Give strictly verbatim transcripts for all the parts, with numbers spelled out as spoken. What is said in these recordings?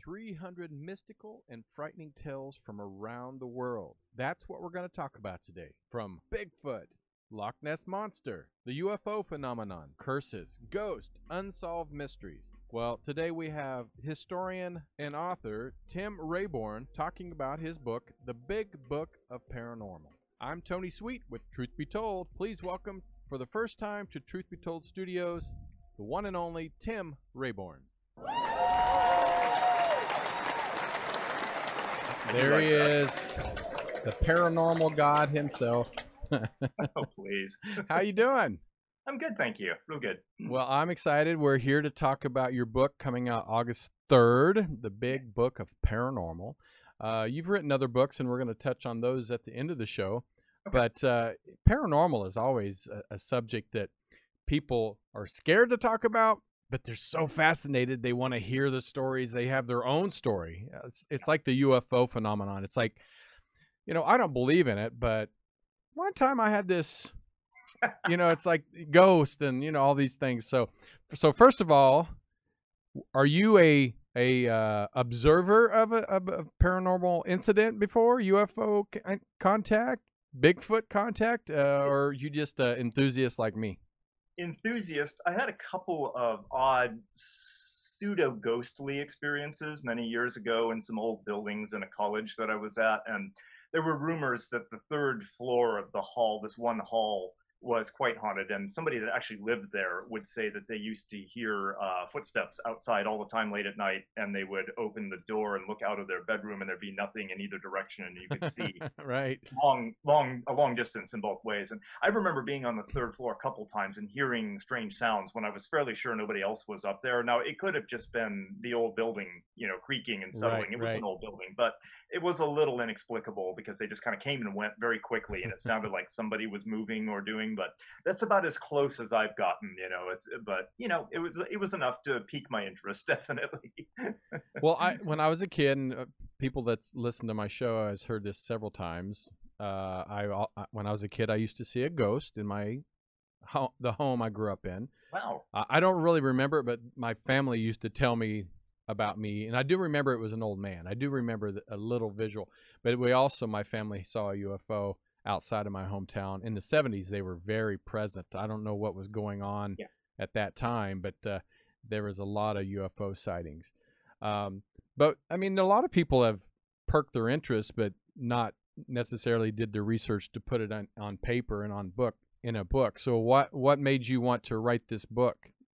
three hundred mystical and frightening tales from around the world. That's what we're going to talk about today. From Bigfoot, Loch Ness Monster, the U F O phenomenon, curses, ghosts, unsolved mysteries. Well, today we have historian and author Tim Rayborn talking about his book, The Big Book of Paranormal. I'm Tony Sweet with Truth Be Told. Please welcome for the first time to Truth Be Told Studios, the one and only Tim Rayborn. There he is, the paranormal god himself. Oh, please. How you doing? I'm good, thank you. Real good. Well, I'm excited. We're here to talk about your book coming out August third, The Big Book of Paranormal. Uh, you've written other books, and we're going to touch on those at the end of the show. Okay. But uh, paranormal is always a, a subject that people are scared to talk about, but they're so fascinated. They want to hear the stories. They have their own story. It's, it's like the U F O phenomenon. It's like, you know, I don't believe in it, but one time I had this, you know, it's like ghost and, you know, all these things. So, so first of all, are you a, a uh, observer of a, of a paranormal incident before? U F O c- contact, Bigfoot contact, uh, or you just an enthusiast like me? Enthusiast. I had a couple of odd pseudo ghostly experiences many years ago in some old buildings in a college that I was at, and there were rumors that the third floor of the hall, this one hall, was quite haunted, and somebody that actually lived there would say that they used to hear uh, footsteps outside all the time late at night, and they would open the door and look out of their bedroom, and there'd be nothing in either direction, and you could see Right. long, long, a long distance in both ways. And I remember being on the third floor a couple times and hearing strange sounds when I was fairly sure nobody else was up there. Now, it could have just been the old building, you know, creaking and settling. Right, It was right. an old building, but it was a little inexplicable because they just kind of came and went very quickly, and it sounded like somebody was moving or doing. But that's about as close as I've gotten, you know. It's but you know, it was it was enough to pique my interest, definitely. Well, I when I was a kid, and uh, people that's listened to my show has heard this several times. Uh, I I- when I was a kid, I used to see a ghost in my ho- the home I grew up in. Wow. I I don't really remember it, but my family used to tell me about me, and I do remember it was an old man. I do remember the, a little visual, but we also, my family saw a U F O outside of my hometown in the seventies. They were very present. I don't know what was going on Yeah. at that time, but uh, there was a lot of U F O sightings. Um, but I mean, a lot of people have perked their interest, but not necessarily did the research to put it on, on paper and on book in a book. So what what made you want to write this book?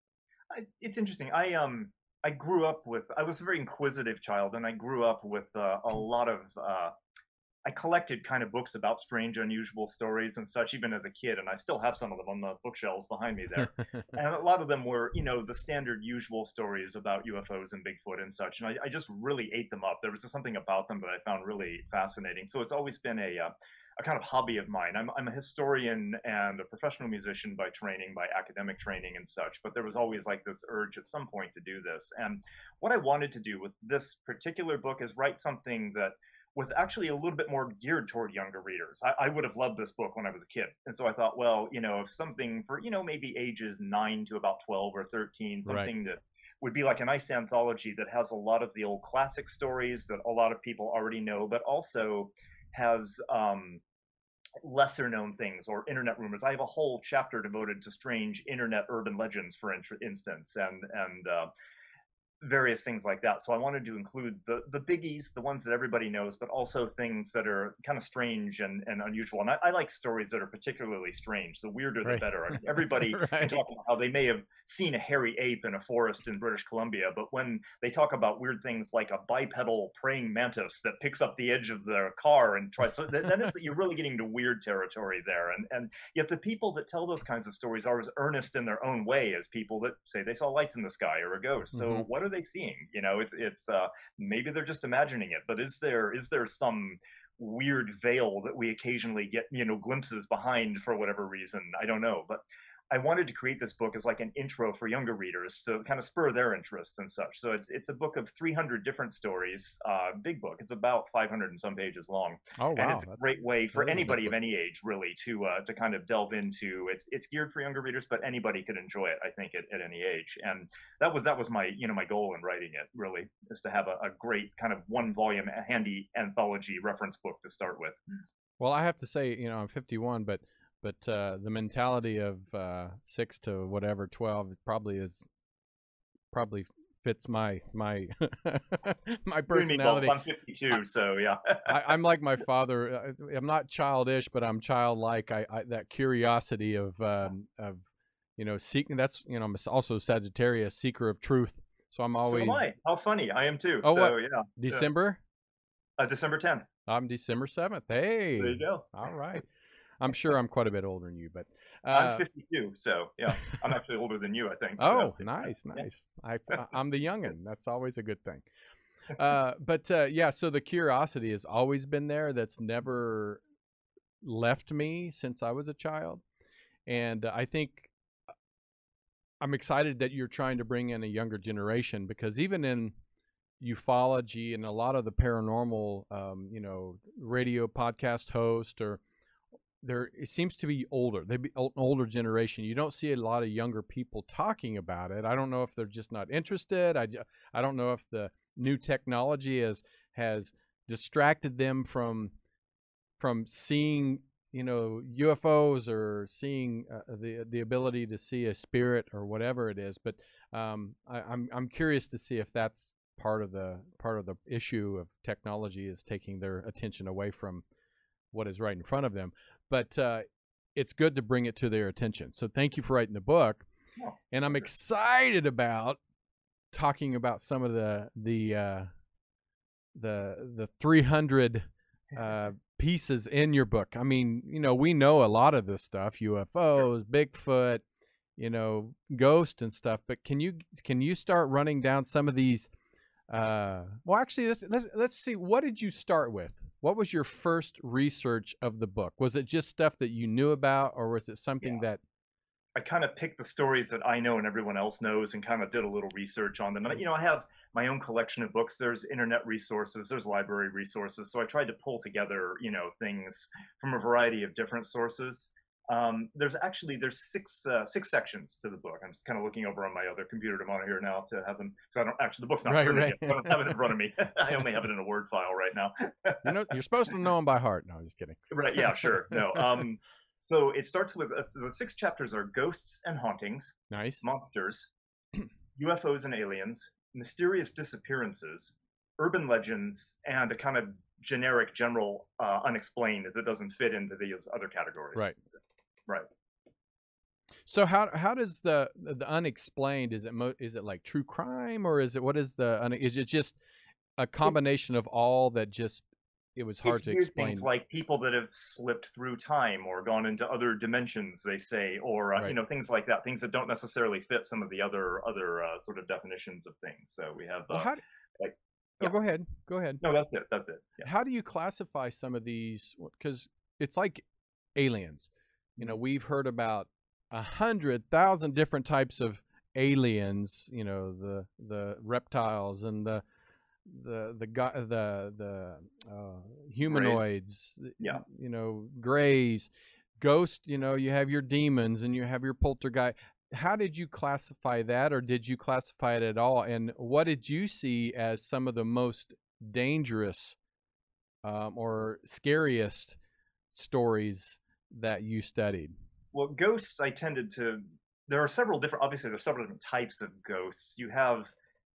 I, it's interesting. I um I grew up with I was a very inquisitive child, and I grew up with uh, a lot of uh, I collected kind of books about strange, unusual stories and such, even as a kid, and I still have some of them on the bookshelves behind me there. And a lot of them were, you know, the standard usual stories about U F Os and Bigfoot and such, and I, I just really ate them up. There was just something about them that I found really fascinating. So it's always been a uh, a kind of hobby of mine. I'm I'm a historian and a professional musician by training, by academic training and such, but there was always like this urge at some point to do this. And what I wanted to do with this particular book is write something that was actually a little bit more geared toward younger readers. I, I would have loved this book when I was a kid. And so I thought, well, you know, if something for, you know, maybe ages nine to about twelve or thirteen, Right. something that would be like a nice anthology that has a lot of the old classic stories that a lot of people already know, but also has um, lesser known things or internet rumors. I have a whole chapter devoted to strange internet urban legends, for in- instance, and, and, uh, various things like that. So I wanted to include the the biggies, the ones that everybody knows, but also things that are kind of strange and, and unusual. And I, I like stories that are particularly strange. The weirder, the Right. better. I mean, everybody Right. can talk about how they may have seen a hairy ape in a forest in British Columbia, but when they talk about weird things like a bipedal praying mantis that picks up the edge of their car and tries to, then is that you're really getting to weird territory there. And and yet the people that tell those kinds of stories are as earnest in their own way as people that say they saw lights in the sky or a ghost. So Mhm. what are they seeing? You know, it's it's uh, maybe they're just imagining it, but is there is there some weird veil that we occasionally get, you know, glimpses behind for whatever reason? I don't know, but I wanted to create this book as like an intro for younger readers to kind of spur their interest and such. So it's it's a book of three hundred different stories, uh, big book. It's about five hundred and some pages long, Oh and wow, it's a that's great way for that is a big anybody of book. any age really to uh, to kind of delve into. It's it's geared for younger readers, but anybody could enjoy it. I think at, at any age, and that was that was my you know my goal in writing it really is to have a, a great kind of one volume, a handy anthology reference book to start with. Well, I have to say, you know, I'm fifty-one, but but uh, the mentality of uh, six to whatever twelve probably is probably fits my my my You and me both. personality. I'm fifty-two, so yeah. I, I'm like my father. uh, I'm not childish, but I'm childlike. I, I that curiosity of um, of you know seeking. That's you know I'm also Sagittarius, seeker of truth. So I'm So am always. I. How funny. I am too. Oh, So what yeah. yeah. December? Uh, December tenth. I'm December seventh. There you Hey, go. all right. I'm sure I'm quite a bit older than you, but I'm uh, fifty-two, so yeah. I'm actually older than you, I think. oh, So nice, yeah. nice. I I'm the youngin. That's always a good thing. Uh, but uh, yeah, so the curiosity has always been there. That's never left me since I was a child, and I think I'm excited that you're trying to bring in a younger generation because even in ufology and a lot of the paranormal, um, you know, radio podcast host or there it seems to be older. They be an older generation. You don't see a lot of younger people talking about it. I don't know if they're just not interested. I, I don't know if the new technology has has distracted them from from seeing you know U F Os or seeing uh, the the ability to see a spirit or whatever it is. But um, I, I'm I'm curious to see if that's part of the part of the issue of technology is taking their attention away from what is right in front of them. But uh, it's good to bring it to their attention. So thank you for writing the book, Oh, and I'm excited about talking about some of the the uh, the the three hundred uh, pieces in your book. I mean, you know, we know a lot of this stuff: U F Os, Bigfoot, you know, ghost and stuff. But can you can you start running down some of these? Uh, well, actually, let's, let's let's see. What did you start with? What was your first research of the book? Was it just stuff that you knew about, or was it something yeah. that? I kind of picked the stories that I know and everyone else knows and kind of did a little research on them. And, you know, I have my own collection of books. There's internet resources, there's library resources. So I tried to pull together, you know, things from a variety of different sources. Um, there's actually, there's six, uh, six sections to the book. I'm just kind of looking over on my other computer to monitor here now to have them. So I don't actually, the book's not Right, printed right. yet. So I don't have it in front of me. I only have it in a Word file right now. You know, you're supposed to know them by heart. No, I'm just kidding. Right. Yeah, sure. No. Um, so it starts with uh, the six chapters are ghosts and hauntings, Nice. monsters, U F Os and aliens, mysterious disappearances, urban legends, and a kind of generic, general, uh, unexplained that doesn't fit into these other categories. Right. Right. So how how does the the unexplained is it mo- is it like true crime or is it what is the un- is it just a combination of all that just it was hard It's to weird explain? things like people that have slipped through time or gone into other dimensions, they say, or uh, Right. you know things like that, things that don't necessarily fit some of the other other uh, sort of definitions of things. So we have Well, uh, how? Do, like oh, yeah. go ahead. Go ahead. No, that's it. That's it. Yeah. How do you classify some of these? Because it's like aliens. You know, we've heard about a hundred thousand different types of aliens. You know, the the reptiles and the the the guy the the uh, humanoids. Yeah. You know, grays, ghost. You know, you have your demons and you have your poltergeist. How did you classify that, or did you classify it at all? And what did you see as some of the most dangerous um, or scariest stories that you studied? Well, ghosts, I tended to. There are several different. Obviously, there's several different types of ghosts. You have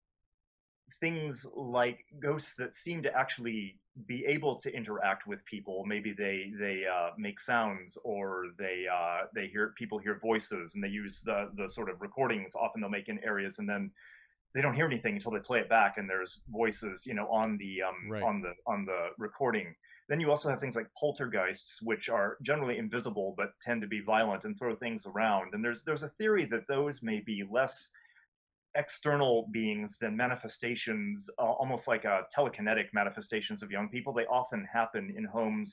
things like ghosts that seem to actually be able to interact with people. Maybe they they uh, make sounds, or they uh, they hear people hear voices, and they use the the sort of recordings. Often they'll make in areas, and then they don't hear anything until they play it back, and there's voices, you know, on the um, Right. on the on the recording. Then you also have things like poltergeists, which are generally invisible but tend to be violent and throw things around. And there's there's a theory that those may be less external beings than manifestations, uh, almost like uh, telekinetic manifestations of young people. They often happen in homes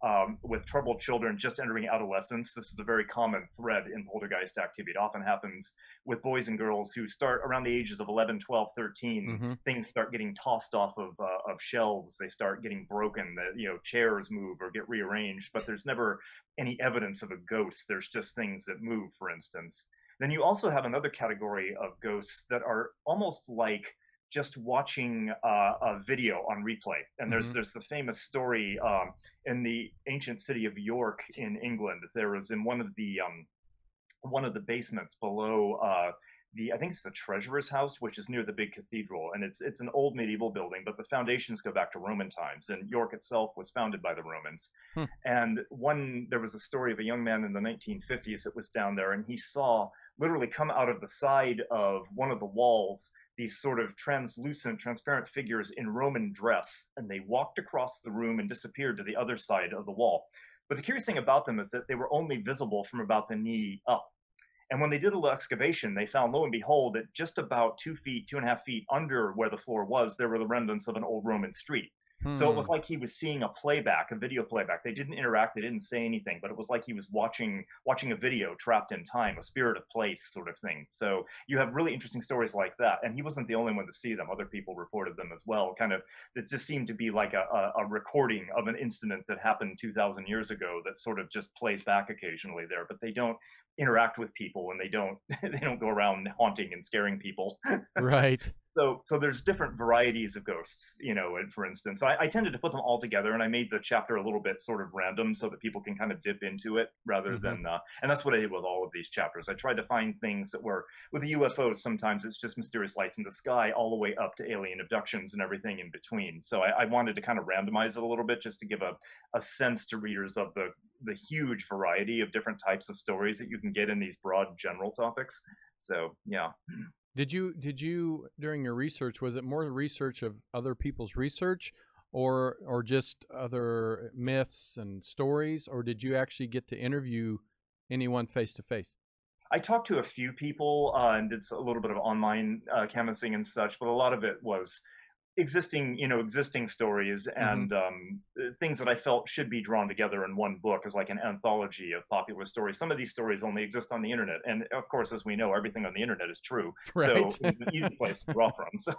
um, with troubled children just entering adolescence. This is a very common thread in poltergeist activity. It often happens with boys and girls who start around the ages of eleven, twelve, thirteen. Mm-hmm. Things start getting tossed off of, uh, of shelves. They start getting broken. The, you know, chairs move or get rearranged, but there's never any evidence of a ghost. There's just things that move, for instance. Then you also have another category of ghosts that are almost like just watching uh, a video on replay. And there's Mm-hmm. there's the famous story um, in the ancient city of York in England. There was in one of the um, one of the basements below uh, the I think it's the treasurer's house, which is near the big cathedral, and it's it's an old medieval building, but the foundations go back to Roman times, and York itself was founded by the Romans. Hmm. And one there was a story of a young man in the nineteen fifties that was down there, and he saw literally come out of the side of one of the walls these sort of translucent, transparent figures in Roman dress, and they walked across the room and disappeared to the other side of the wall. But the curious thing about them is that they were only visible from about the knee up. And when they did a little excavation, they found, lo and behold, that just about two feet, two and a half feet under where the floor was, there were the remnants of an old Roman street. So it was Hmm. like he was seeing a playback, a video playback. They didn't interact, they didn't say anything, but it was like he was watching watching a video trapped in time, a spirit of place sort of thing. So you have really interesting stories like that. And he wasn't the only one to see them. Other people reported them as well. Kind of, this just seemed to be like a, a, a recording of an incident that happened two thousand years ago that sort of just plays back occasionally there, but they don't interact with people, and they don't they don't go around haunting and scaring people. Right. So, so there's different varieties of ghosts, you know. And for instance, I, I tended to put them all together, and I made the chapter a little bit sort of random so that people can kind of dip into it rather Mm-hmm. than. Uh, and that's what I did with all of these chapters. I tried to find things that were with the U F Os. Sometimes it's just mysterious lights in the sky, all the way up to alien abductions and everything in between. So I, I wanted to kind of randomize it a little bit, just to give a, a sense to readers of the the huge variety of different types of stories that you can get in these broad general topics. So yeah. Did you did you during your research, was it more research of other people's research, or or just other myths and stories, or did you actually get to interview anyone face to face? I talked to a few people uh, and did a little bit of online uh, canvassing and such, but a lot of it was existing, you know, existing stories Mm-hmm. and um, uh, things that I felt should be drawn together in one book as like an anthology of popular stories. Some of these stories only exist on the internet, and of course, as we know, everything on the internet is true. So Right. it was an easy place to draw from. So,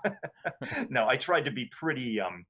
no, I tried to be pretty. Um,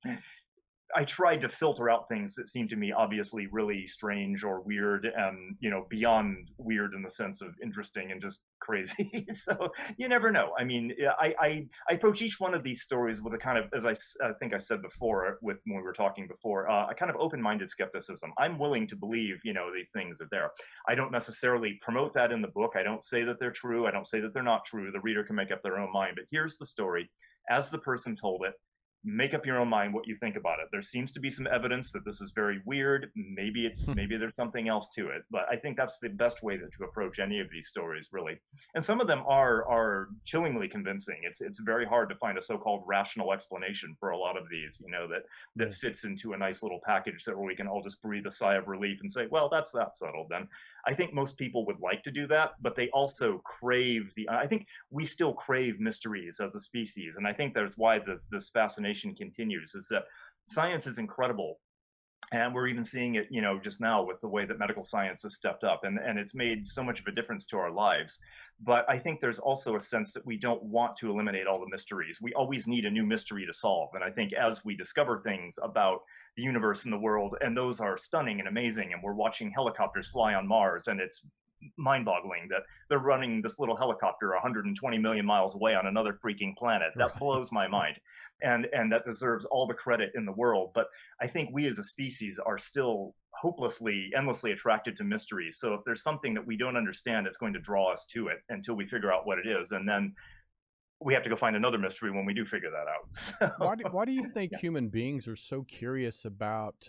I tried to filter out things that seemed to me obviously really strange or weird, and you know, beyond weird in the sense of interesting and just crazy. So you never know. I mean, yeah, I, I I approach each one of these stories with a kind of, as I, s- I think I said before, with when we were talking before, uh, a kind of open-minded skepticism. I'm willing to believe, you know, these things are there. I don't necessarily promote that in the book. I don't say that they're true. I don't say that they're not true. The reader can make up their own mind. But here's the story, as the person told it. Make up your own mind what you think about it. There seems to be some evidence that this is very weird. Maybe it's maybe there's something else to it, but I think that's the best way to, to approach any of these stories, really. And some of them are are chillingly convincing. It's it's very hard to find a so-called rational explanation for a lot of these, you know, that that Right. fits into a nice little package that where we can all just breathe a sigh of relief and say, well, that's that settled then. I think most people would like to do that, but they also crave the. I think we still crave mysteries as a species, and I think that's why this this fascination continues. Is that science is incredible, and we're even seeing it, you know, just now with the way that medical science has stepped up, and and it's made so much of a difference to our lives. But I think there's also a sense that we don't want to eliminate all the mysteries. We always need a new mystery to solve, and I think as we discover things about the universe and the world, and those are stunning and amazing, and we're watching helicopters fly on Mars, and it's mind-boggling that they're running this little helicopter one hundred twenty million miles away on another freaking planet. That blows my Right. mind, and and that deserves all the credit in the world. But I think we as a species are still hopelessly, endlessly attracted to mysteries. So if there's something that we don't understand, it's going to draw us to it until we figure out what it is, and then we have to go find another mystery when we do figure that out. Why do, So, why do you think yeah. human beings are so curious about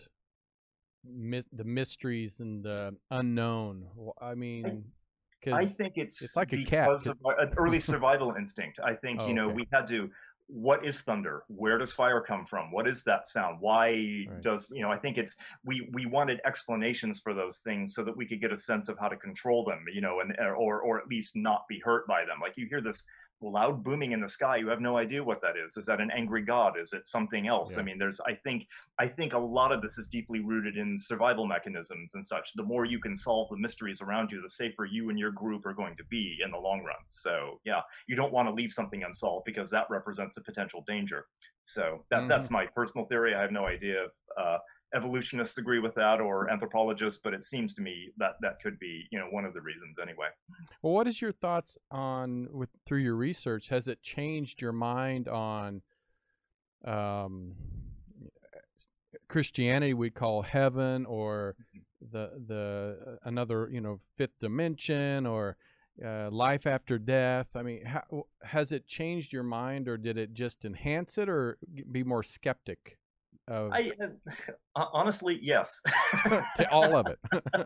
mys- the mysteries and the unknown? Wh- I I, mean, I because think it's it's like a cat. because 'cause- of our- an early survival instinct. I think, oh, you know, okay. we had to. What is thunder? Where does fire come from? What is that sound? Why Right. does, you know? I think it's we we wanted explanations for those things so that we could get a sense of how to control them, you know, and or or at least not be hurt by them. Like you hear this loud booming in the sky. You have no idea what that is. Is that an angry god? Is it something else? I Yeah. mean, there's, I think, I think a lot of this is deeply rooted in survival mechanisms and such. The more you can solve the mysteries around you, the safer you and your group are going to be in the long run. So yeah, you don't want to leave something unsolved because that represents a potential danger. So that Hmm. that's my personal theory. I have no idea if uh, evolutionists agree with that or anthropologists, but it seems to me that that could be, you know, one of the reasons anyway. Well, what is your thoughts on with through your research? Has it changed your mind on um, Christianity? We call heaven, or the the uh, another you know fifth dimension, or uh, life after death. I mean, how, has it changed your mind, or did it just enhance it, or be more skeptic of I uh, honestly, yes. to all of it?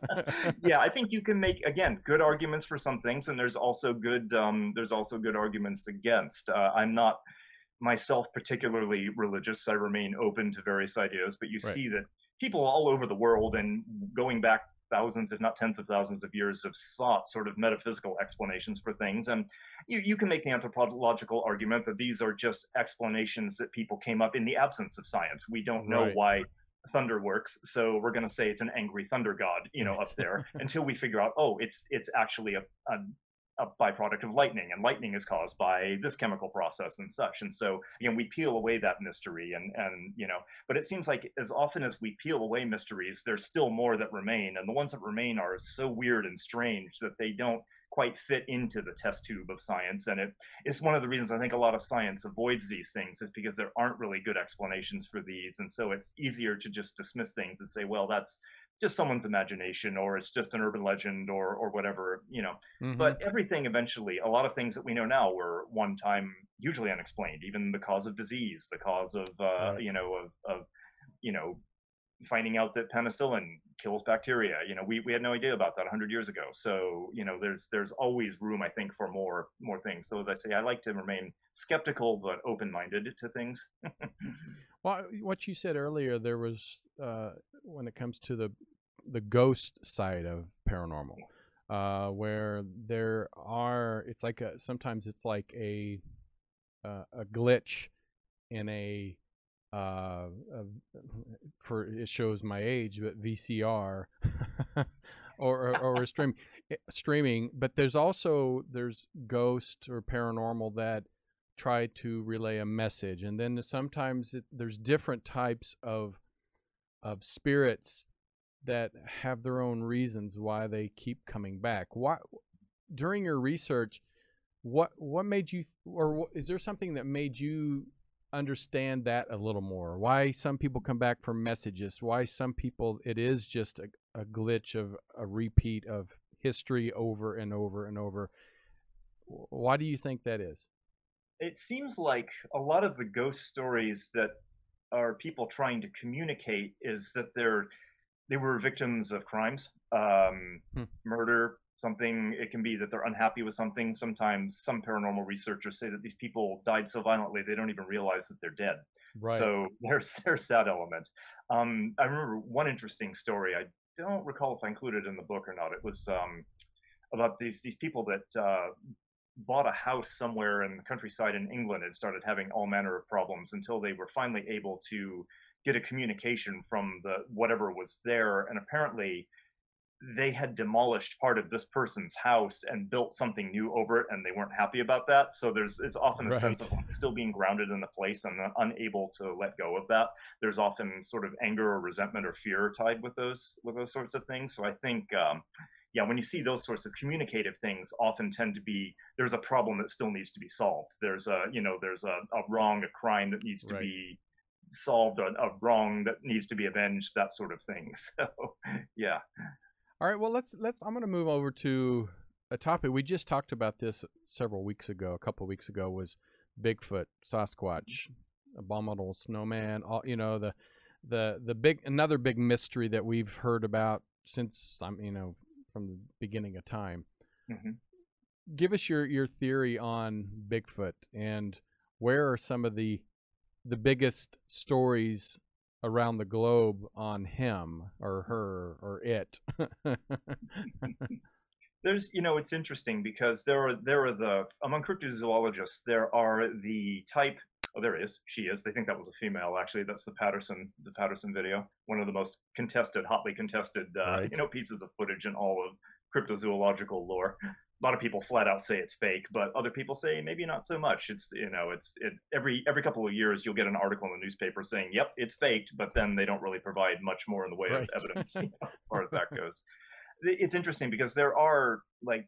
Yeah, I think you can make again good arguments for some things, and there's also good um, there's also good arguments against. Uh, I'm not myself particularly religious. I remain open to various ideas, but you Right. see that people all over the world and going back thousands, if not tens of thousands of years, have sought sort of metaphysical explanations for things. And you, you can make the anthropological argument that these are just explanations that people came up in the absence of science. We don't know Right. why thunder works, so we're going to say it's an angry thunder god, you know, up Right. there until we figure out, oh, it's it's actually a, a a byproduct of lightning, and lightning is caused by this chemical process and such. And so, again, we peel away that mystery, and and you know, but it seems like as often as we peel away mysteries, there's still more that remain, and the ones that remain are so weird and strange that they don't quite fit into the test tube of science. And it is one of the reasons I think a lot of science avoids these things, is because there aren't really good explanations for these, and so it's easier to just dismiss things and say, well, that's just someone's imagination, or it's just an urban legend, or or whatever, you know. Hmm. But everything eventually, a lot of things that we know now were one time hugely unexplained. Even the cause of disease, the cause of uh, Right. you know of of you know finding out that penicillin kills bacteria. You know, we, we had no idea about that one hundred years ago. So you know, there's there's always room, I think, for more more things. So as I say, I like to remain skeptical but open minded to things. Well, what you said earlier, there was uh, when it comes to the the ghost side of paranormal, uh, where there are, it's like a, sometimes it's like a uh, a glitch in a, uh, a for it shows my age, but V C R or or, or a stream streaming. But there's also there's ghost or paranormal that try to relay a message, and then sometimes it, there's different types of of spirits that have their own reasons why they keep coming back. Why during your research, what what made you, or is there something that made you understand that a little more? Why some people come back for messages? Why some people it is just a, a glitch of a repeat of history over and over and over? Why do you think that is? It seems like a lot of the ghost stories that are people trying to communicate is that they're they were victims of crimes, um, Hmm. murder, something. It can be that they're unhappy with something. Sometimes some paranormal researchers say that these people died so violently they don't even realize that they're dead. Right. So there's there's that element. Um, I remember one interesting story. I don't recall if I included it in the book or not. It was um, about these these people that uh, bought a house somewhere in the countryside in England and started having all manner of problems until they were finally able to get a communication from the whatever was there. And apparently they had demolished part of this person's house and built something new over it, and they weren't happy about that. So there's it's often a sense of Right. still being grounded in the place and unable to let go of that. There's often sort of anger or resentment or fear tied with those with those sorts of things. So I think um, yeah, when you see those sorts of communicative things, often tend to be there's a problem that still needs to be solved. There's a you know there's a, a wrong, a crime that needs to Right. be solved, a, a wrong that needs to be avenged, that sort of thing. So yeah. All right. Well, let's let's. I'm going to move over to a topic we just talked about this several weeks ago. A couple of weeks ago was Bigfoot, Sasquatch, abominable snowman. All you know the the the big another big mystery that we've heard about since I'm you know from the beginning of time. Mm-hmm. Give us your your theory on Bigfoot, and where are some of the the biggest stories around the globe on him or her or it? There's, you know, it's interesting because there are there are the among cryptozoologists there are the type. Oh, there is. She is. They think that was a female. Actually, that's the Patterson the Patterson video. One of the most contested, hotly contested, uh, you Right. know, pieces of footage in all of cryptozoological lore. A lot of people flat out say it's fake, but other people say maybe not so much. It's you know, it's it every every couple of years you'll get an article in the newspaper saying, "Yep, it's faked," but then they don't really provide much more in the way of Right. evidence, you know, as far as that goes. It's interesting because there are like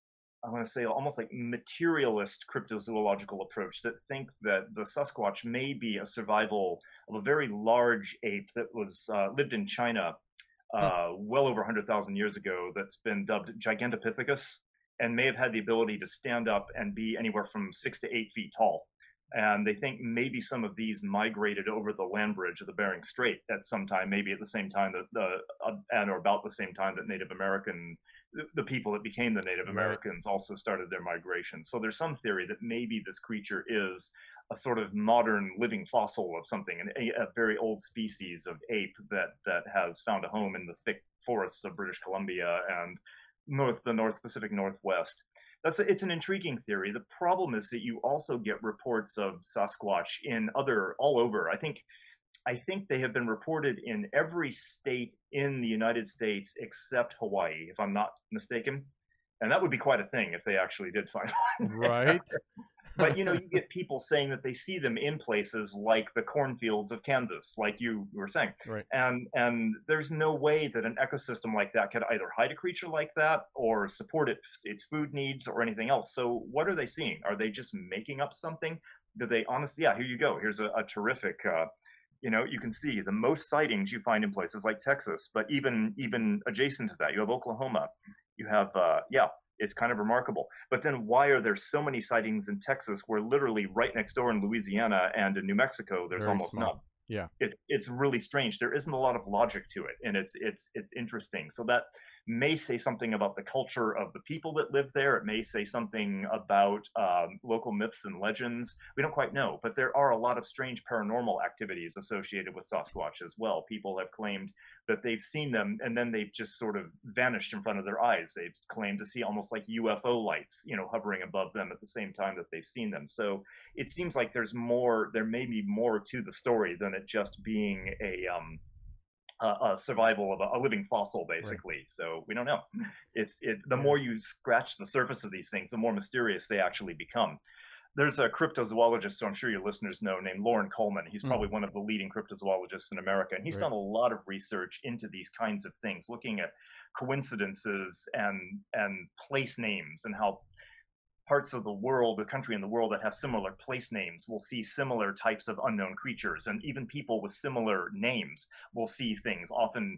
I want to say almost like materialist cryptozoological approach that think that the Sasquatch may be a survival of a very large ape that was uh, lived in China Hmm. uh, well over one hundred thousand years ago that's been dubbed Gigantopithecus and may have had the ability to stand up and be anywhere from six to eight feet tall. And they think maybe some of these migrated over the land bridge of the Bering Strait at some time, maybe at the same time that the uh, at or about the same time that Native American the people that became the Native Right. Americans also started their migration. So there's some theory that maybe this creature is a sort of modern living fossil of something, an, a, a very old species of ape that that has found a home in the thick forests of British Columbia and north the North Pacific Northwest. That's a, it's an intriguing theory. The problem is that you also get reports of Sasquatch in other all over. I think I think they have been reported in every state in the United States except Hawaii, if I'm not mistaken. And that would be quite a thing if they actually did find one there. Right. But you know, you get people saying that they see them in places like the cornfields of Kansas, like you were saying. Right. And and there's no way that an ecosystem like that could either hide a creature like that or support it, its food needs or anything else. So what are they seeing? Are they just making up something? Do they honestly? Yeah, here you go. Here's a, a terrific. Uh, you know, you can see the most sightings you find in places like Texas, but even even adjacent to that, you have Oklahoma. You have uh, yeah, it's kind of remarkable. But then why are there so many sightings in Texas where literally right next door in Louisiana and in New Mexico there's Very almost none? small. Yeah. It, it's really strange. There isn't a lot of logic to it, and it's it's it's interesting. So that may say something about the culture of the people that live there. It may say something about um, local myths and legends. We don't quite know, but there are a lot of strange paranormal activities associated with Sasquatch as well. People have claimed that they've seen them, and then they've just sort of vanished in front of their eyes. They've claimed to see almost like U F O lights, you know, hovering above them at the same time that they've seen them. So it seems like there's more. There may be more to the story than it just being a um, a, a survival of a, a living fossil, basically. Right. So we don't know. It's it's the yeah. more you scratch the surface of these things, the more mysterious they actually become. There's a cryptozoologist, so I'm sure your listeners know, named Loren Coleman. He's probably mm. one of the leading cryptozoologists in America, and he's right. done a lot of research into these kinds of things, looking at coincidences and and place names and how parts of the world, the country and the world that have similar place names will see similar types of unknown creatures. And even people with similar names will see things often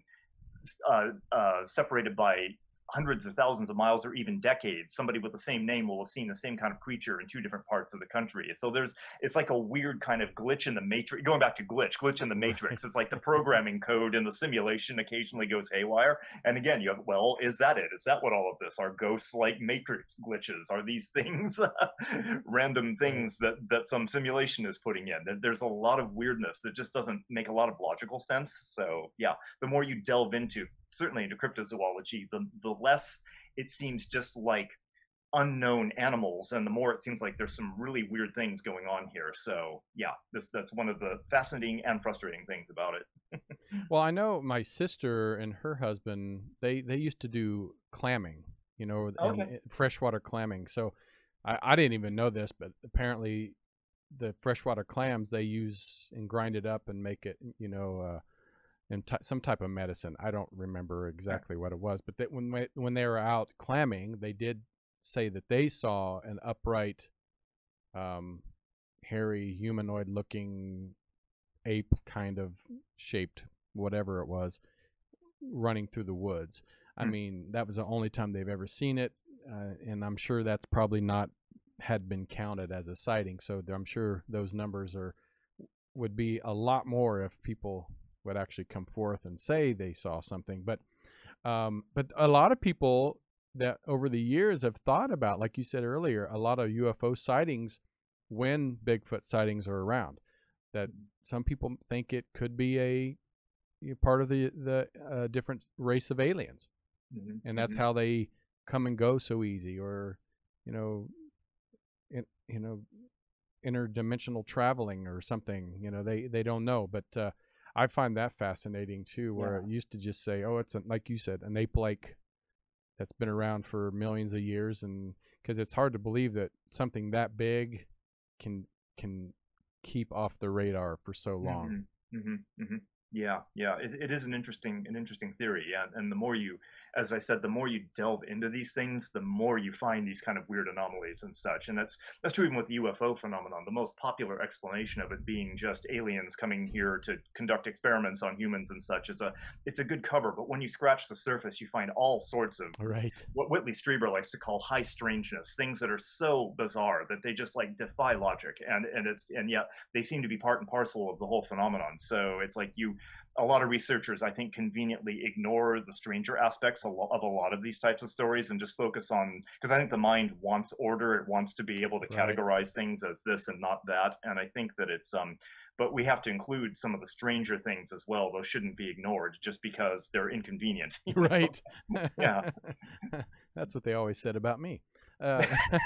uh, uh, separated by hundreds of thousands of miles or even decades. Somebody with the same name will have seen the same kind of creature in two different parts of the country. So there's, it's like a weird kind of glitch in the matrix, going back to glitch, glitch in the matrix. Right. It's like the programming code in the simulation occasionally goes haywire. And again, you have, well, is that it? Is that what all of this are? Ghosts like matrix glitches? Are these things random things that, that some simulation is putting in? There's a lot of weirdness that just doesn't make a lot of logical sense. So yeah, the more you delve into, certainly into cryptozoology, the, the less it seems just like unknown animals, and the more it seems like there's some really weird things going on here. So yeah, this that's one of the fascinating and frustrating things about it. Well, I know my sister and her husband, they they used to do clamming, you know, okay. and freshwater clamming. So I, I didn't even know this, but apparently the freshwater clams they use and grind it up and make it, you know, uh and t- some type of medicine. I don't remember exactly what it was, but that when they, when they were out clamming, they did say that they saw an upright, um, hairy, humanoid-looking ape kind of shaped, whatever it was, running through the woods. I mm. mean, that was the only time they've ever seen it, uh, and I'm sure that's probably not had been counted as a sighting. So I'm sure those numbers are would be a lot more if people would actually come forth and say they saw something. But um, but a lot of people that over the years have thought about, like you said earlier, a lot of U F O sightings when Bigfoot sightings are around, that some people think it could be a you know, part of the, the uh, different race of aliens. Mm-hmm. And that's mm-hmm. how they come and go so easy, or you know, in, you know, interdimensional traveling or something. You know, they they don't know, but uh, I find that fascinating too. Where Yeah. it used to just say, "Oh, it's a, like you said, an ape-like that's been around for millions of years," and because it's hard to believe that something that big can can keep off the radar for so long. Mm-hmm. Mm-hmm. Mm-hmm. Yeah, yeah. It, it is an interesting, an interesting theory. Yeah, and the more you, as I said, the more you delve into these things, the more you find these kind of weird anomalies and such. And that's that's true even with the U F O phenomenon. The most popular explanation of it being just aliens coming here to conduct experiments on humans and such is a it's a good cover. But when you scratch the surface, you find all sorts of Right. what Whitley Strieber likes to call high strangeness, things that are so bizarre that they just like defy logic, and and it's and yet they seem to be part and parcel of the whole phenomenon. So it's like you, a lot of researchers, I think, conveniently ignore the stranger aspects of a lot of these types of stories and just focus on, because I think the mind wants order, it wants to be able to Right. categorize things as this and not that, and I think that it's um but we have to include some of the stranger things as well. Those shouldn't be ignored just because they're inconvenient. Right. Yeah. That's what they always said about me. Uh,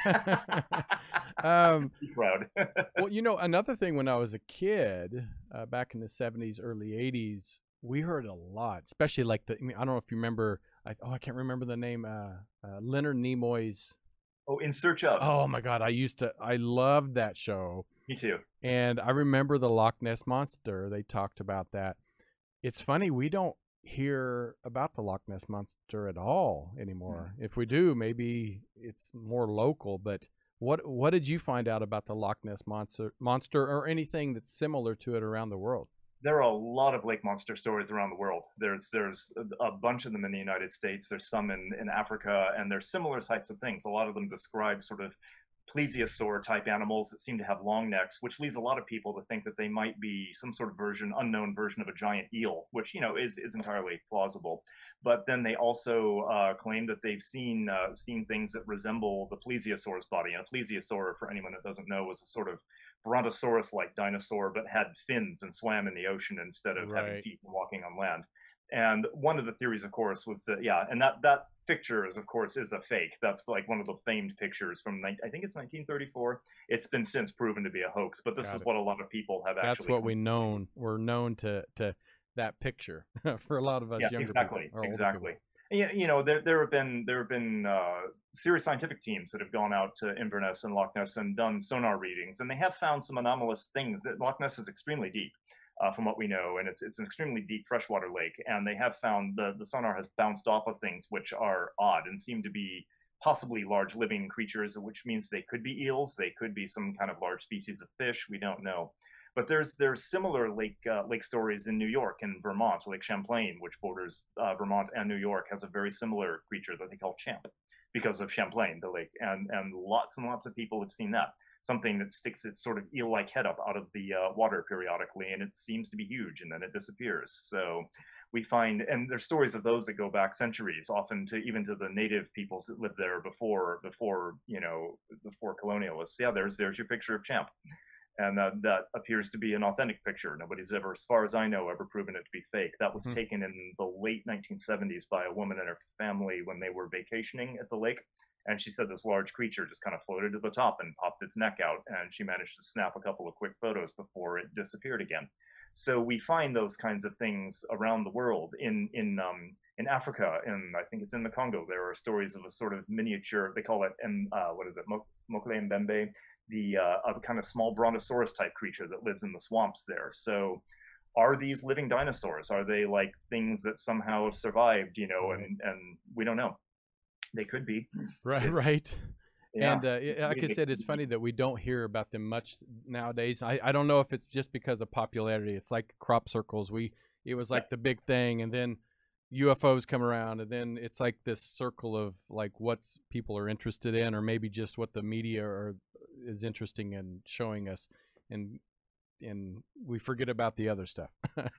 um, Be proud. well, you know, another thing when I was a kid, uh, back in the seventies, early eighties, we heard a lot, especially like the, I mean, I don't know if you remember, I, oh, I can't remember the name, uh, uh, Leonard Nimoy's. Oh, In Search of. Oh my God. I used to, I loved that show. Me too. And I remember the Loch Ness Monster. They talked about that. It's funny, we don't hear about the Loch Ness Monster at all anymore. Hmm. If we do, maybe it's more local. But what what did you find out about the Loch Ness Monster, monster or anything that's similar to it around the world? There are a lot of lake monster stories around the world. There's there's a bunch of them in the United States. There's some in, in Africa, and there's similar types of things. A lot of them describe sort of plesiosaur type animals that seem to have long necks, which leads a lot of people to think that they might be some sort of version, unknown version of a giant eel, which you know is is entirely plausible. But then they also uh, claim that they've seen uh, seen things that resemble the plesiosaur's body. And a plesiosaur, for anyone that doesn't know, was a sort of brontosaurus-like dinosaur, but had fins and swam in the ocean instead of having Right. feet and walking on land. And one of the theories, of course, was that yeah, and that that picture is, of course, is a fake. That's like one of the famed pictures from I think it's nineteen thirty-four. It's been since proven to be a hoax, but this Got is it. what a lot of people have That's actually. what we known. We're known to to that picture for a lot of us Yeah, younger exactly, people or older exactly. people. Yeah, you know, there there have been there have been uh, serious scientific teams that have gone out to Inverness and Loch Ness and done sonar readings, and they have found some anomalous things. That Loch Ness is extremely deep, uh, from what we know, and it's it's an extremely deep freshwater lake. And they have found the the sonar has bounced off of things which are odd and seem to be possibly large living creatures, which means they could be eels, they could be some kind of large species of fish. We don't know. But there's there's similar lake uh, lake stories in New York and Vermont. Lake Champlain, which borders uh, Vermont and New York, has a very similar creature that they call Champ, because of Champlain, the lake, and and lots and lots of people have seen that. Something that sticks its sort of eel-like head up out of the uh, water periodically, and it seems to be huge, and then it disappears. So we find, and there's stories of those that go back centuries, often to even to the native peoples that lived there before before you know before colonialists. Yeah, there's there's your picture of Champ, and that, that appears to be an authentic picture. Nobody's ever, as far as I know, ever proven it to be fake. That was Mhm. taken in the late nineteen seventies by a woman and her family when they were vacationing at the lake. And she said this large creature just kind of floated to the top and popped its neck out, and she managed to snap a couple of quick photos before it disappeared again. So we find those kinds of things around the world. In in um, in Africa, and I think it's in the Congo, there are stories of a sort of miniature. They call it and uh, what is it, Mokele Mbembe, the uh, a kind of small brontosaurus type creature that lives in the swamps there. So are these living dinosaurs? Are they like things that somehow have survived, you know, Right. and, and we don't know. They could be. Right, It's, right. yeah. And uh, yeah, like I They said, could it's be. funny that we don't hear about them much nowadays. I, I don't know if it's just because of popularity. It's like crop circles. We it was like Yeah. the big thing, and then U F Os come around, and then it's like this circle of like what's people are interested in, or maybe just what the media are, is interesting in showing us, and and we forget about the other stuff.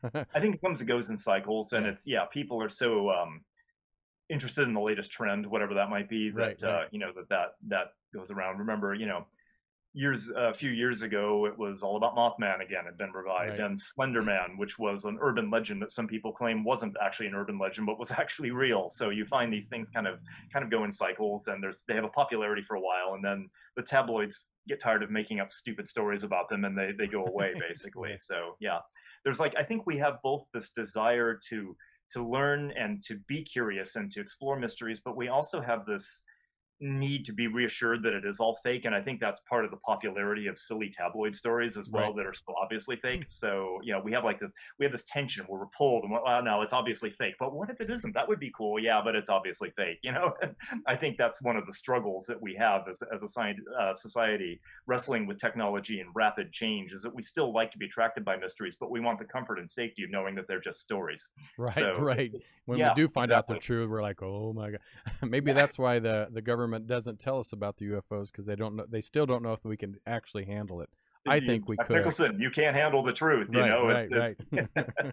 I think it comes and goes in cycles, and Yeah. it's yeah, people are so um, interested in the latest trend, whatever that might be, that Right, uh, right. you know that that that goes around. Remember, you know, years a few years ago, it was all about Mothman again had been revived, Right. and Slender Man, which was an urban legend that some people claim wasn't actually an urban legend but was actually real. So you find these things kind of kind of go in cycles, and there's they have a popularity for a while, and then the tabloids get tired of making up stupid stories about them, and they they go away basically. So yeah, there's like I think we have both this desire to to learn and to be curious and to explore mysteries, but we also have this need to be reassured that it is all fake, and I think that's part of the popularity of silly tabloid stories as well, Right. that are so obviously fake. So you know we have like this we have this tension where we're pulled and, well, no, it's obviously fake, but what if it isn't? That would be cool. Yeah, but it's obviously fake, you know. I think that's one of the struggles that we have as, as a science, uh, society, wrestling with technology and rapid change, is that we still like to be attracted by mysteries, but we want the comfort and safety of knowing that they're just stories. Right, So right. When we yeah, do find out they're exactly. true, we're like, "Oh my god!" Maybe that's why the the government doesn't tell us about the U F Os, because they don't know. They still don't know if we can actually handle it. I You, think we Jack could. Nicholson, you can't handle the truth, you Right, know. It, right, it's right.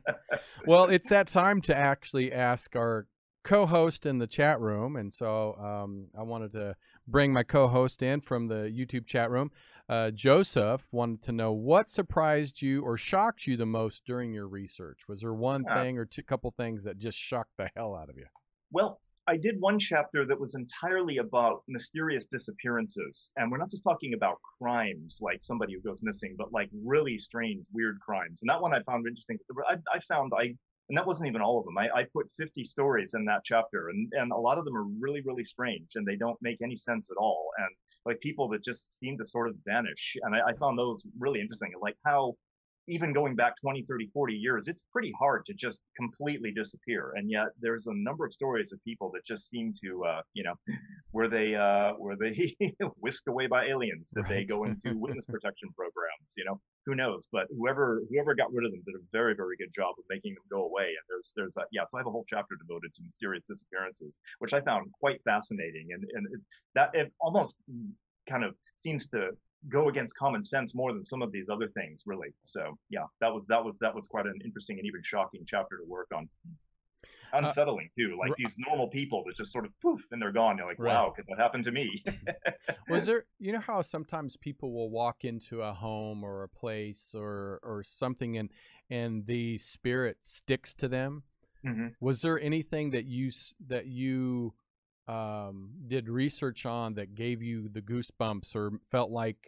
Well, it's that time to actually ask our co-host in the chat room, and so um, I wanted to bring my co-host in from the YouTube chat room. Uh, Joseph wanted to know what surprised you or shocked you the most during your research. Was there one uh, thing or two couple things that just shocked the hell out of you? well, I did one chapter that was entirely about mysterious disappearances. And we're not just talking about crimes like somebody who goes missing, but like really strange, weird crimes. And that one I found interesting. I, I found I, and that wasn't even all of them. I, I put fifty stories in that chapter, and, and a lot of them are really, really strange, and they don't make any sense at all. And like people that just seem to sort of vanish. And I, I found those really interesting. Like how even going back twenty, thirty, forty years, it's pretty hard to just completely disappear. And yet there's a number of stories of people that just seem to, uh, you know, were they, uh, were they whisked away by aliens? Did they Right. go into witness protection programs? You know, who knows? But whoever, whoever got rid of them did a very, very good job of making them go away. And there's, there's, a, yeah, so I have a whole chapter devoted to mysterious disappearances, which I found quite fascinating. And, and it, that it almost kind of seems to go against common sense more than some of these other things, really. So yeah, that was that was that was quite an interesting and even shocking chapter to work on. Uh, Unsettling too, like r- these normal people that just sort of poof and they're gone. You're like, right. wow, could that happen to me? Was there, you know how sometimes people will walk into a home or a place or or something, and and the spirit sticks to them? hmm Was there anything that you s- that you um, did research on that gave you the goosebumps, or felt like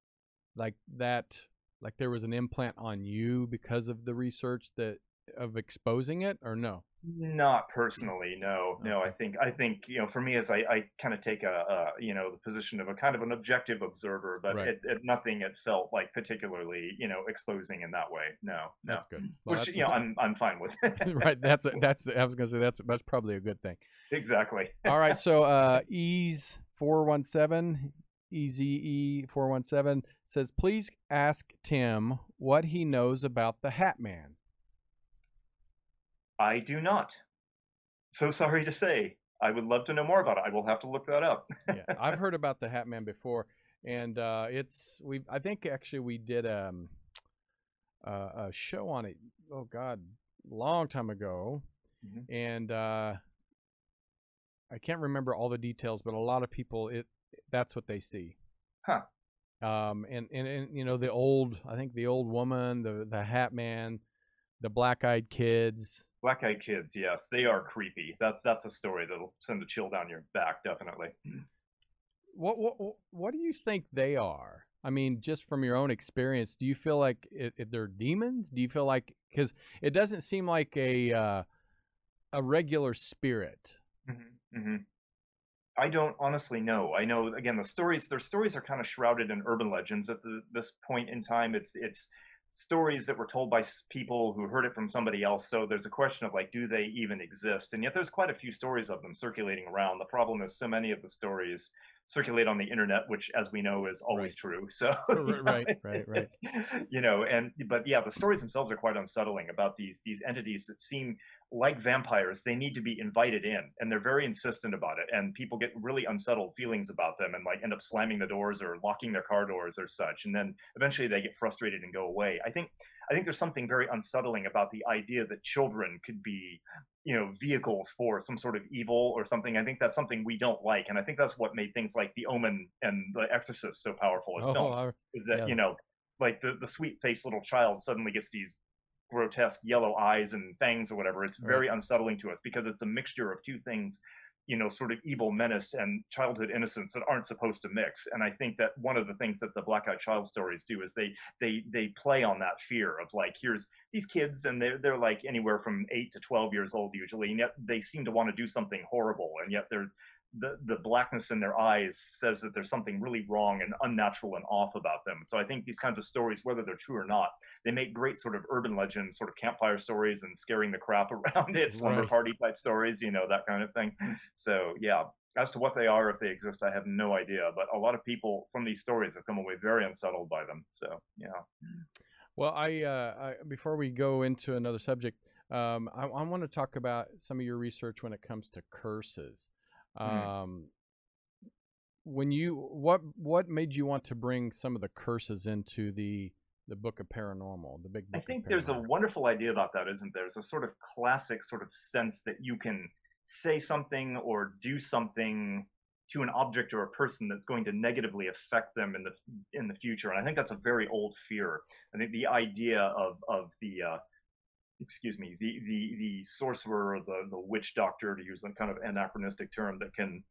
like that, like there was an implant on you because of the research that of exposing it, or no? Not personally, no, no. I Okay. think I think you know, for me, as I, I kind of take a, a you know the position of a kind of an objective observer, but Right. it, it nothing it felt like particularly you know exposing in that way. No, no. That's good. Well, Which that's you know I'm I'm fine with. right. That's that's. I was gonna say that's that's probably a good thing. Exactly. All right. So uh, Ease four one seven, E Z E four one seven says, please ask Tim what he knows about the Hat Man. I do not. So sorry to say. I would love to know more about it. I will have to look that up. Yeah, I've heard about the Hat Man before, and uh, it's we. I think actually we did um, uh, a show on it. Oh God, long time ago, Mhm. and uh, I can't remember all the details, but a lot of people it that's what they see. Huh. Um, and, and and you know the old, I think the old woman, the the Hat Man, the black eyed kids. Black Eyed Kids, yes, they are creepy. That's that's a story that'll send a chill down your back, definitely. What what what do you think they are? I mean, just from your own experience, do you feel like it, it, they're demons? Do you feel like, because it doesn't seem like a uh, a regular spirit? hmm hmm I don't honestly know. I know again the stories. Their stories are kind of shrouded in urban legends at the, this point in time. It's it's stories that were told by s- people who heard it from somebody else. So there's a question of like, do they even exist? And yet there's quite a few stories of them circulating around. The problem is so many of the stories circulate on the internet, which, as we know, is always Right. true. So you know, Right, right, right. it's- you know, and but yeah, the stories themselves are quite unsettling about these these entities that seem like vampires, they need to be invited in, and they're very insistent about it. And people get really unsettled feelings about them, and like end up slamming the doors or locking their car doors or such. And then eventually they get frustrated and go away. I think I think there's something very unsettling about the idea that children could be, you know, vehicles for some sort of evil or something. I think that's something we don't like, and I think that's what made things like The Omen and The Exorcist so powerful as Oh, films. I, Is that, yeah, you know, like the the sweet faced little child suddenly gets these grotesque yellow eyes and fangs or whatever. It's right. very unsettling to us because it's a mixture of two things, you know, sort of evil menace and childhood innocence that aren't supposed to mix. And I think that one of the things that the Black Eyed Child stories do is they they they play on that fear of like, here's these kids and they're they're like anywhere from eight to twelve years old usually, and yet they seem to want to do something horrible, and yet there's the the blackness in their eyes says that there's something really wrong and unnatural and off about them. So I think these kinds of stories, whether they're true or not, they make great sort of urban legends, sort of campfire stories and scaring the crap around it, slumber Right. party type stories, you know, that kind of thing. So yeah, as to what they are, if they exist, I have no idea. But a lot of people from these stories have come away very unsettled by them. So yeah. Well, I, uh, I before we go into another subject, um, I, I want to talk about some of your research when it comes to curses. Mm. Um, when you what what made you want to bring some of the curses into the the book of paranormal, the big I book of think there's a paranormal? wonderful idea about that, isn't there? There's a sort of classic sort of sense that you can say something or do something to an object or a person that's going to negatively affect them in the in the future. And I think that's a very old fear. I think the idea of of the uh, excuse me, the the the sorcerer or the the witch doctor, to use a kind of anachronistic term, that can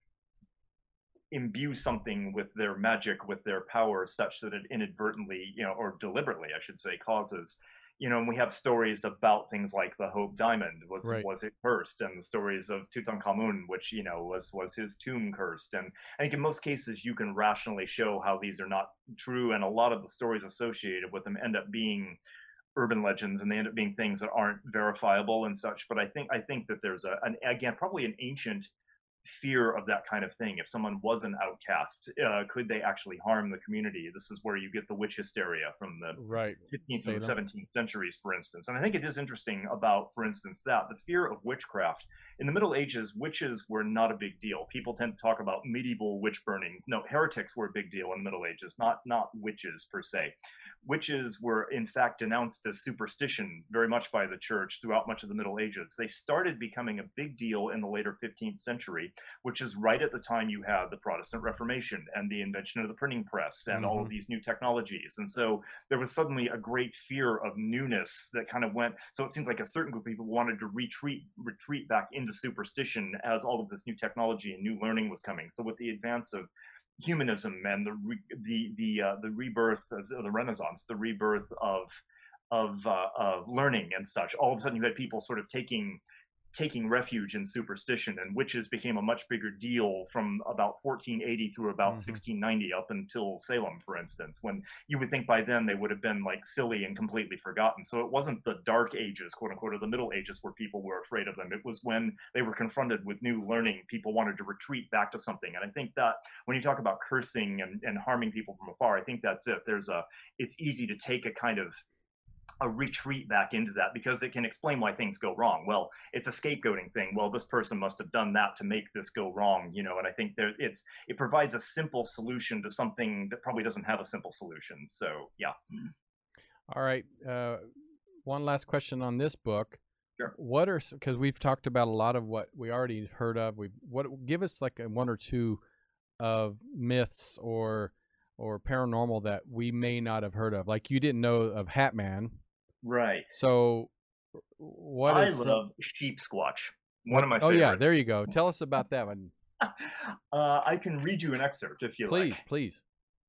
imbue something with their magic, with their power, such that it inadvertently, you know, or deliberately, I should say, causes, you know, and we have stories about things like the Hope Diamond was Right. was it cursed, and the stories of Tutankhamun, which, you know, was was his tomb cursed. And I think in most cases you can rationally show how these are not true, and a lot of the stories associated with them end up being urban legends, and they end up being things that aren't verifiable and such. But I think I think that there's a an again probably an ancient fear of that kind of thing. If someone was an outcast, uh, could they actually harm the community? This is where you get the witch hysteria from the Right. fifteenth and the Salem. seventeenth centuries, for instance. And I think it is interesting about, for instance, that the fear of witchcraft. In the Middle Ages, witches were not a big deal. People tend to talk about medieval witch burnings. No, heretics were a big deal in the Middle Ages, not not witches per se. Witches were in fact denounced as superstition very much by the church throughout much of the Middle Ages. They started becoming a big deal in the later fifteenth century, which is right at the time you had the Protestant Reformation and the invention of the printing press and all Mm-hmm. of these new technologies. And so there was suddenly a great fear of newness that kind of went. So it seems like a certain group of people wanted to retreat retreat back into superstition as all of this new technology and new learning was coming. So with the advance of humanism and the re, the the uh, the rebirth of the Renaissance, the rebirth of of uh, of learning and such, all of a sudden you had people sort of taking taking refuge in superstition, and witches became a much bigger deal from about fourteen eighty through about Mm-hmm. sixteen ninety up until Salem, for instance, when you would think by then they would have been like silly and completely forgotten. So it wasn't the dark ages, quote unquote, or the middle ages where people were afraid of them. It was when they were confronted with new learning, people wanted to retreat back to something. And I think that when you talk about cursing and, and harming people from afar, I think that's it. There's a, it's easy to take a kind of a retreat back into that because it can explain why things go wrong. Well, it's a scapegoating thing. Well, this person must have done that to make this go wrong, you know. And I think there it's it provides a simple solution to something that probably doesn't have a simple solution. So yeah. All right. Uh, one last question on this book. Sure. What are, because we've talked about a lot of what we already heard of. We what give us like a one or two of myths or or paranormal that we may not have heard of. Like you didn't know of Hat Man. Right. So what I is some, love Sheep Squatch. One what, of my oh favorites. yeah, there you go. Tell us about that one. uh, I can read you an excerpt if you Please, like. please.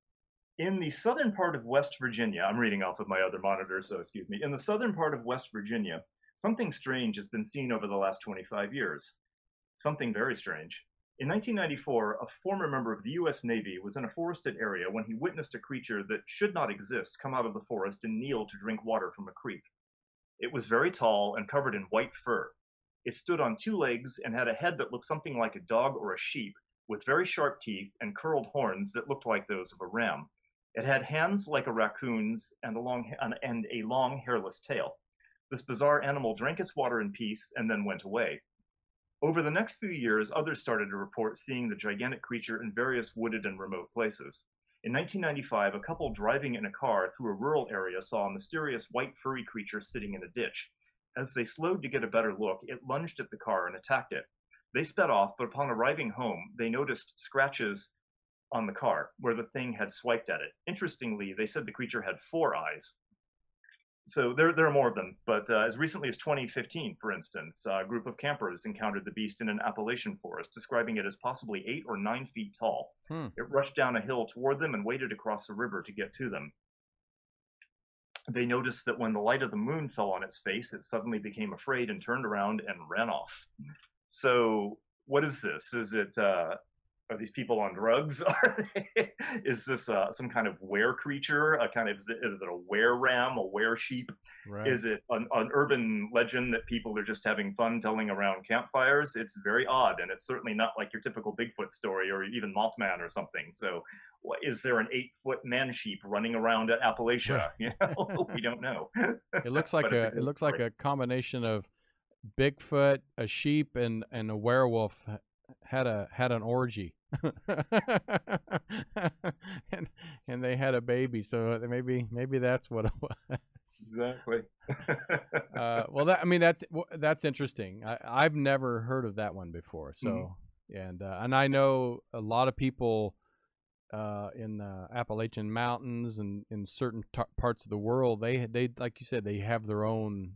In the southern part of West Virginia, I'm reading off of my other monitor, so excuse me. In the southern part of West Virginia, something strange has been seen over the last twenty-five years. Something very strange. In nineteen ninety-four, a former member of the U S Navy was in a forested area when he witnessed a creature that should not exist come out of the forest and kneel to drink water from a creek. It was very tall and covered in white fur. It stood on two legs and had a head that looked something like a dog or a sheep, with very sharp teeth and curled horns that looked like those of a ram. It had hands like a raccoon's and a long, and a long hairless tail. This bizarre animal drank its water in peace and then went away. Over the next few years, others started to report seeing the gigantic creature in various wooded and remote places. In nineteen ninety-five, a couple driving in a car through a rural area saw a mysterious white furry creature sitting in a ditch. As they slowed to get a better look, it lunged at the car and attacked it. They sped off, but upon arriving home, they noticed scratches on the car where the thing had swiped at it. Interestingly, they said the creature had four eyes. So there, there are more of them, but uh, as recently as twenty fifteen, for instance, a group of campers encountered the beast in an Appalachian forest, describing it as possibly eight or nine feet tall. Hmm. It rushed down a hill toward them and waded across a river to get to them. They noticed that when the light of the moon fell on its face, it suddenly became afraid and turned around and ran off. So what is this? Is it uh, are these people on drugs? Are they, is this uh, some kind of were creature? A kind of is it, is it a were ram, a were sheep? Right. Is it an, an urban legend that people are just having fun telling around campfires? It's very odd, and it's certainly not like your typical Bigfoot story or even Mothman or something. So, what, is there an eight-foot man sheep running around at Appalachia? You know, we don't know. It looks like a, a it looks story. like a combination of Bigfoot, a sheep, and and a werewolf had a had an orgy. and, and they had a baby, so maybe maybe that's what it was. Exactly. uh, well, that I mean that's that's interesting. I, I've never heard of that one before. So mm-hmm. and uh, and I know a lot of people uh, in the Appalachian Mountains and in certain t- parts of the world. They they like you said, they have their own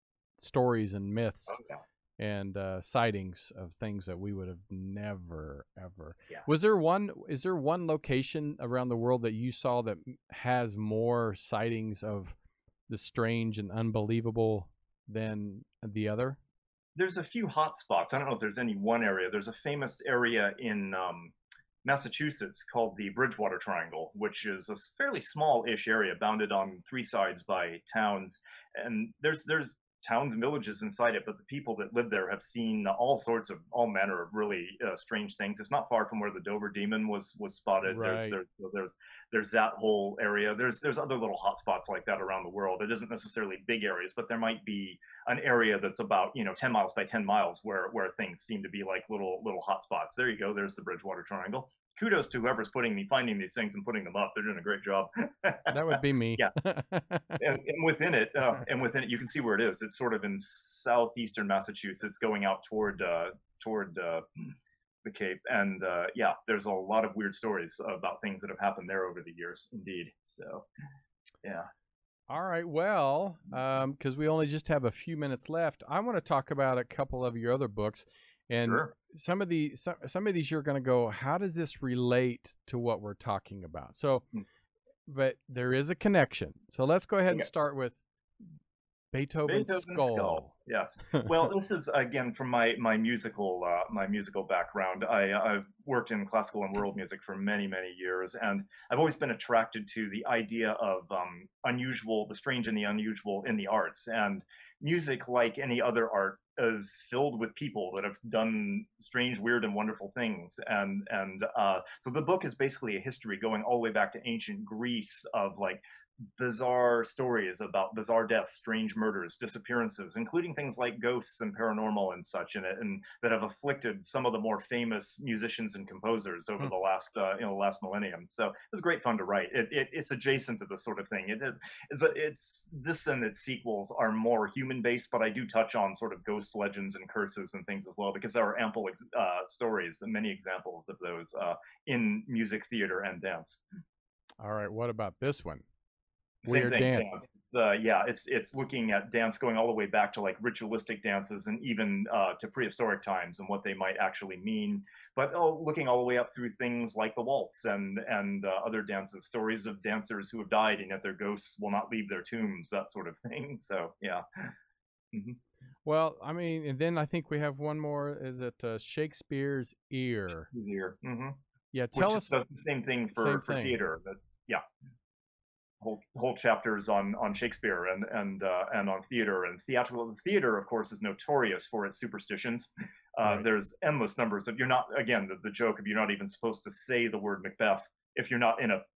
stories and myths. Oh, yeah. And uh, sightings of things that we would have never ever. Yeah. Was there one? Is there one location around the world that you saw that has more sightings of the strange and unbelievable than the other? There's a few hot spots. I don't know if there's any one area. There's a famous area in um, Massachusetts called the Bridgewater Triangle, which is a fairly small-ish area bounded on three sides by towns, and there's there's towns and villages inside it, but the people that live there have seen all sorts of all manner of really uh, strange things. It's not far from where the Dover Demon was was spotted. Right. There's, there's there's there's that whole area. There's there's other little hot spots like that around the world. It isn't necessarily big areas, but there might be an area that's about you know ten miles by ten miles where where things seem to be like little little hot spots. There you go. There's the Bridgewater Triangle. Kudos to whoever's putting me finding these things and putting them up. They're doing a great job. That would be me. Yeah, and, and within it, uh, and within it, you can see where it is. It's sort of in southeastern Massachusetts, going out toward uh, toward uh, the Cape, and uh, yeah, there's a lot of weird stories about things that have happened there over the years. Indeed, so yeah. All right, well, because um, we only just have a few minutes left, I want to talk about a couple of your other books. And sure. some of the some, some of these you're going to go, how does this relate to what we're talking about? So, mm. but there is a connection. So let's go ahead and start with Beethoven's, Beethoven's Skull. Skull. Yes. Well, this is again from my my musical uh, my musical background. I I've worked in classical and world music for many many years, and I've always been attracted to the idea of um, unusual, the strange and the unusual in the arts. And music, like any other art, is filled with people that have done strange, weird, and wonderful things. And and uh, so the book is basically a history going all the way back to ancient Greece of like bizarre stories about bizarre deaths, strange murders, disappearances, including things like ghosts and paranormal and such in it, and that have afflicted some of the more famous musicians and composers over Hmm. the last uh, you know last millennium. So it was great fun to write. It, it it's adjacent to this sort of thing. It, it is a, it's this and its sequels are more human based, but I do touch on sort of ghost legends and curses and things as well, because there are ample uh, stories and many examples of those uh, in music, theater, and dance. All right, what about this one? Same Weird thing, dance. dance. It's, uh, yeah, it's it's looking at dance going all the way back to like ritualistic dances and even uh, to prehistoric times and what they might actually mean. But oh, looking all the way up through things like the waltz and and uh, other dances, stories of dancers who have died and yet their ghosts will not leave their tombs, that sort of thing. So yeah. Mm-hmm. Well, I mean, and then I think we have one more. Is it uh, Shakespeare's Ear? Ear. Mm-hmm. Yeah, tell Which us. does the same thing for, same for thing. theater. That's, yeah. Whole, whole chapters on on Shakespeare and and uh, and on theater and theatrical. Theater, of course, is notorious for its superstitions. Uh, Right. There's endless numbers of you're not again the, the joke of you're not even supposed to say the word Macbeth if you're not in a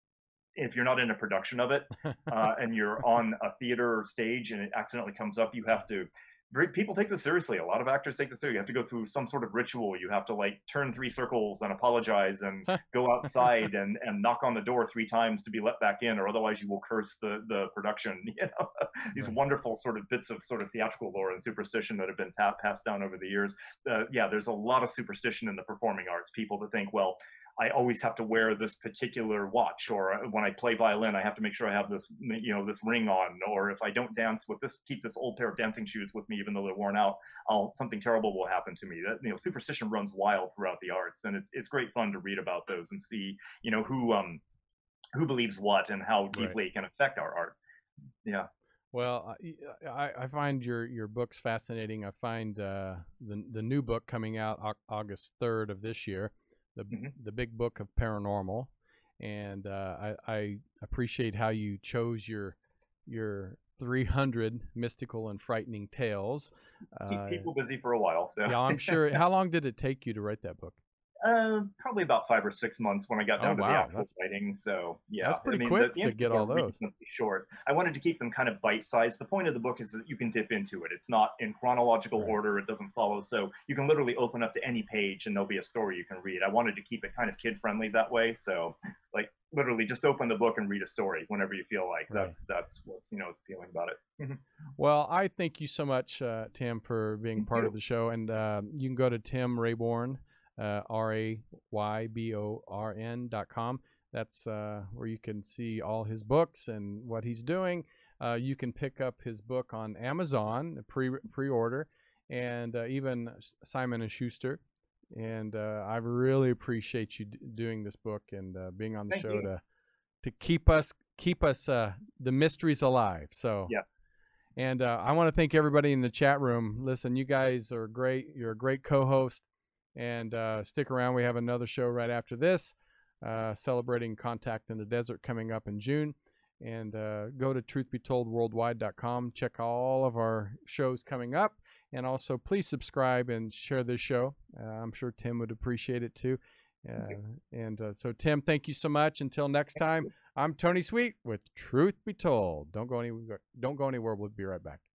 if you're not in a production of it, uh, and you're on a theater stage and it accidentally comes up, you have to. Very, people take this seriously. A lot of actors take this seriously. You have to go through some sort of ritual. You have to like turn three circles and apologize and go outside and, and knock on the door three times to be let back in, or otherwise you will curse the the production. You know, these Right. wonderful sort of bits of sort of theatrical lore and superstition that have been tap, passed down over the years. Uh, yeah, there's a lot of superstition in the performing arts. People that think, well, I always have to wear this particular watch, or when I play violin, I have to make sure I have this, you know, this ring on, or if I don't dance with this, keep this old pair of dancing shoes with me, even though they're worn out, I'll something terrible will happen to me. That, you know, superstition runs wild throughout the arts, and it's it's great fun to read about those and see, you know, who um who believes what and how deeply Right. it can affect our art. Yeah. Well, I, I find your, your books fascinating. I find uh, the the new book coming out August third of this year, the Mm-hmm. the Big Book of Paranormal, and uh, I, I appreciate how you chose your your three hundred mystical and frightening tales. Keep Uh, people busy for a while, so. yeah, I'm sure. How long did it take you to write that book? Uh, probably about five or six months when I got Oh down to the wow, actual that's writing. So yeah, that's pretty I mean, quick the, the to get entries all are those. reasonably short. I wanted to keep them kind of bite-sized. The point of the book is that you can dip into it. It's not in chronological Right. order. It doesn't follow. So you can literally open up to any page and there'll be a story you can read. I wanted to keep it kind of kid-friendly that way. So like literally just open the book and read a story whenever you feel like. Right. That's that's what's, you know, what's appealing about it. Well, I thank you so much, uh, Tim, for being Thank part you. of the show. And uh, you can go to Tim Rayborn, uh, R A Y B O R N dot com. That's uh, where you can see all his books and what he's doing. Uh, you can pick up his book on Amazon, pre pre order, and uh, even Simon and Schuster. And uh, I really appreciate you d- doing this book and uh, being on the Thank show you. to to keep us keep us uh, the mysteries alive. So Yeah. and uh, I want to thank everybody in the chat room. Listen, you guys are great. You're a great co-host, and uh, stick around. We have another show right after this, uh, celebrating Contact in the Desert coming up in June. And uh, go to truth be told worldwide dot com. Check all of our shows coming up. And also, please subscribe and share this show. Uh, I'm sure Tim would appreciate it too. Uh, and uh, so, Tim, thank you so much. Until next time, I'm Tony Sweet with Truth Be Told. Don't go anywhere. Don't go anywhere. We'll be right back.